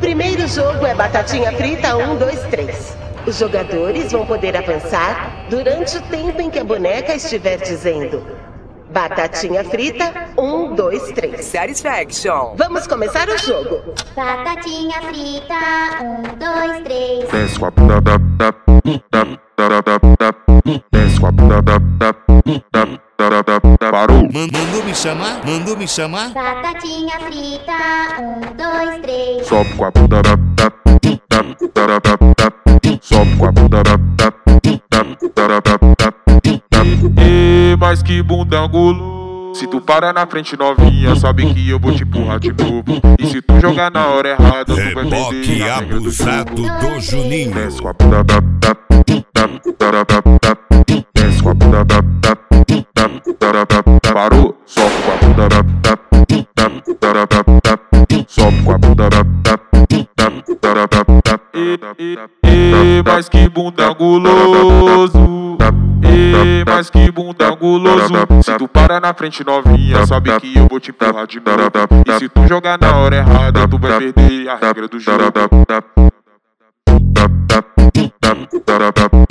primeiro jogo é batatinha frita 1, 2, 3. Os jogadores vão poder avançar durante o tempo em que a boneca estiver dizendo batatinha frita 1, 2, 3. Satisfaction. Vamos começar o jogo. Batatinha frita 1, 2, 3. Desce com a bunda desce com a bunda parou. Mandou me chamar. Batatinha frita 1, 2, 3. Sobe com a bunda sobe com a bunda mas que bunda angulo. Se tu parar na frente novinha, sabe que eu vou te empurrar de novo. E se tu jogar na hora errada, tu vai perder. Reboque abusado do Juninho. Desce com a bunda desce com a bunda parou. Sobe com a bunda sobe com a bunda mas que bunda guloso. Mas que bunda guloso. Se tu parar na frente novinha, sabe que eu vou te empurrar de novo. E se tu jogar na hora errada, tu vai perder a regra do jogo.